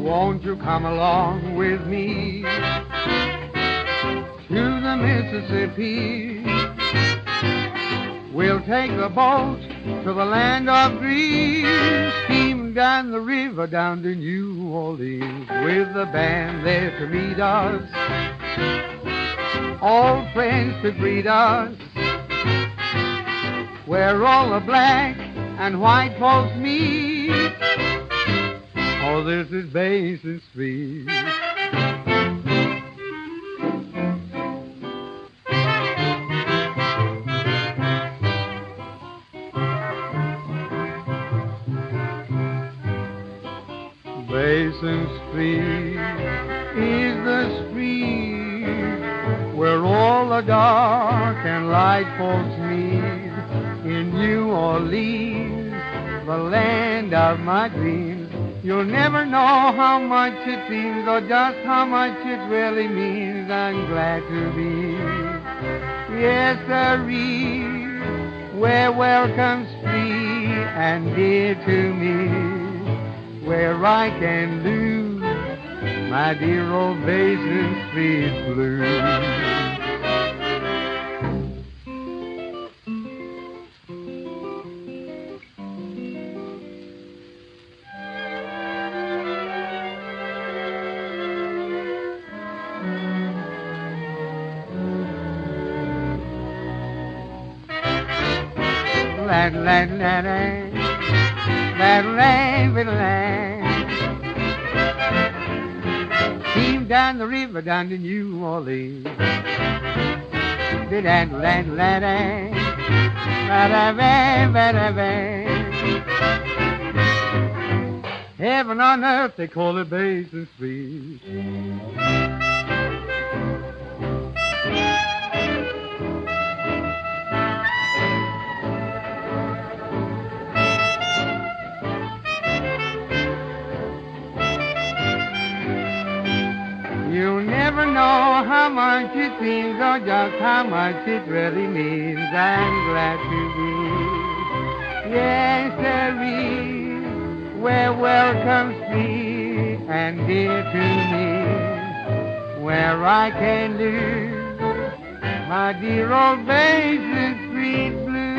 won't you come along with me to the Mississippi? We'll take a boat to the land of dreams, steam down the river down to New Orleans, with the band there to meet us, old friends to greet us, where all the black and white folks meet. Oh, this is Basin Street. Basin Street is the street where all the dark and light folks meet. In New Orleans, the land of my dreams, you'll never know how much it seems or just how much it really means. I'm glad to be, yes, sirree, where welcome's free and dear to me, where I can lose my dear old Basin Street blues. Steam down the river down to New Orleans. Heaven on earth, they call it Basin Street. You'll never know how much it seems or just how much it really means. I'm glad to be, yes, sirree, where welcome's free and dear to me, where I can lose my dear old Basin Street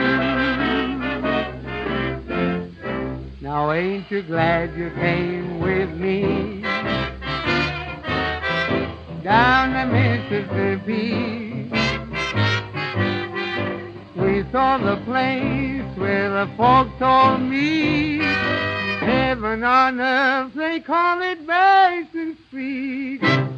blues. Now ain't you glad you came with me down the Mississippi? We saw the place where the folks told me, heaven on earth, they call it Basin Street.